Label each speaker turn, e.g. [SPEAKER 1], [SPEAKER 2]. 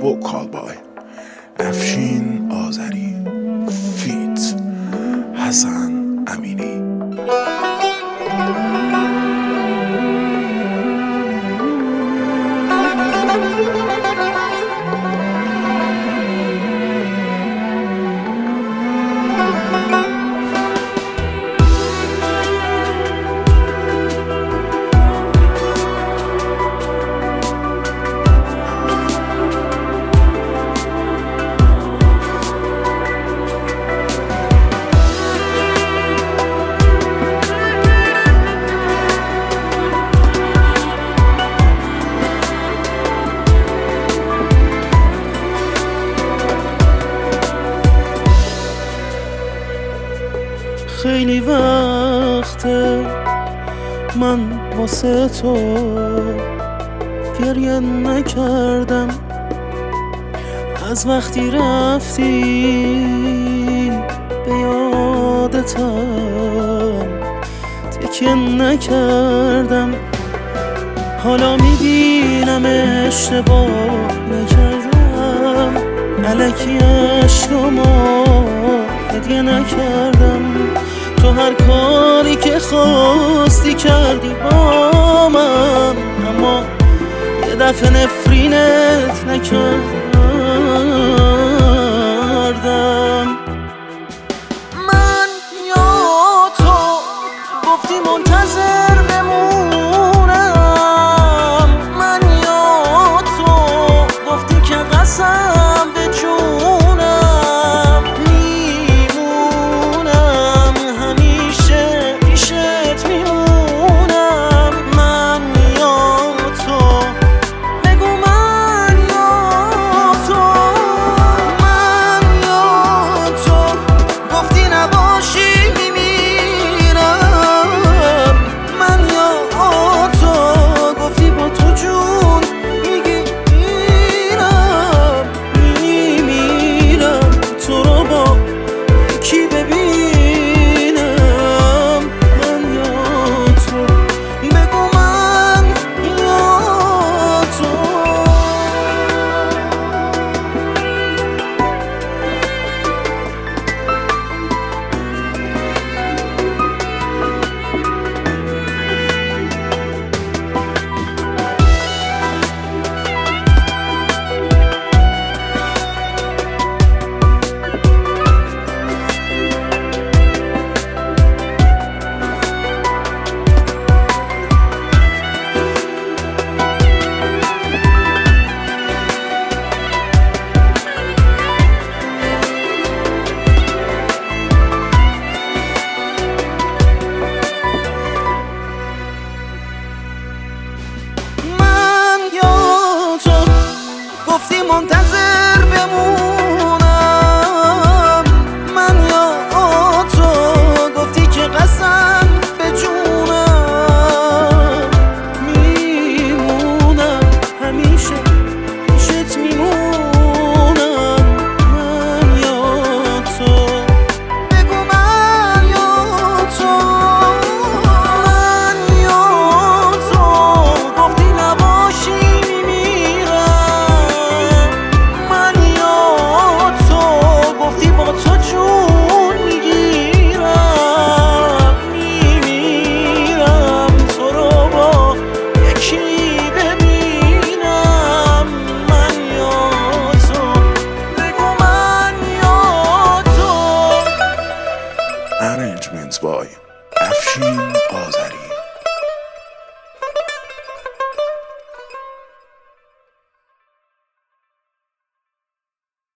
[SPEAKER 1] vocal by افشین آذری فیت حسن امینی.
[SPEAKER 2] خیلی وقته من واسه تو گریه نکردم، از وقتی رفتی به یادتم تکیه نکردم. حالا میبینم اشتباه نکردم، الکی عشقامو هدیه نکردم. تو هر کاری که خواستی کردی با من، اما یه دفعه نفرینت نکردم. من یا تو گفتی منتظر بمونم، من یا تو گفتی که قسم به جونم میمونم، همیشه پیشت میمونم. من یا تو بگو من یا تو، من یا تو گفتی نباشی میمیرم، من یا تو گفتی با تو جون میگیرم، میمیرم تو رو با کی ببینم. من یا تو بگو من یا تو. گفتی منتظر بمونم، من یا تو گفتی که قسم به جونم میمونم، همیشه پیشت میمونم. من یا تو بگو من یا تو، من یا تو گفتی نباشی
[SPEAKER 1] Arrangements by افشین آذری.